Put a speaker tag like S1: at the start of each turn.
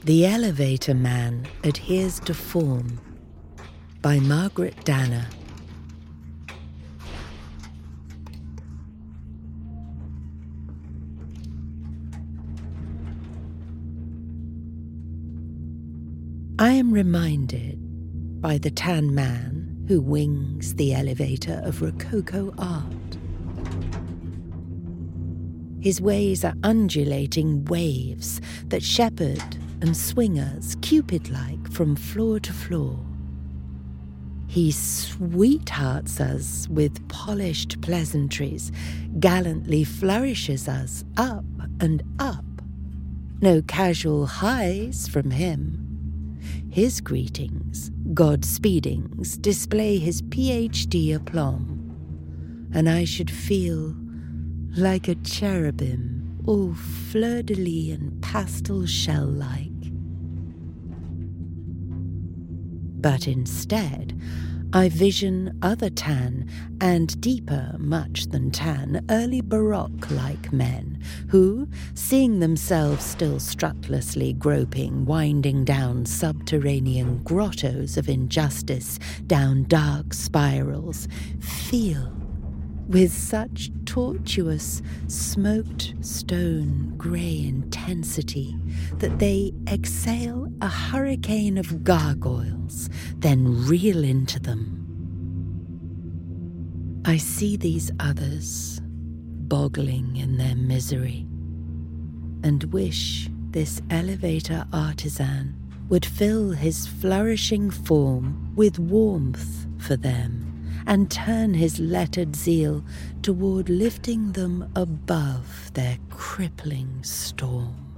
S1: The Elevator Man Adheres to Form by Margaret Danner. I am reminded by the tan man who wings the elevator of Rococo art. His ways are undulating waves that shepherd and swing us Cupid-like from floor to floor. He sweethearts us with polished pleasantries, gallantly flourishes us up and up. No casual highs from him. His greetings, Godspeedings, display his PhD aplomb, and I should feel like a cherubim, all fleur-de-lis and pastel shell-like. But instead, I vision other tan, and deeper much than tan, early Baroque-like men, who, seeing themselves still strutlessly groping, winding down subterranean grottos of injustice, down dark spirals, feel with such tortuous, smoked stone grey intensity that they exhale a hurricane of gargoyles, then reel into them. I see these others, boggling in their misery, and wish this elevator artisan would fill his flourishing form with warmth for them, and turn his lettered zeal toward lifting them above their crippling storm.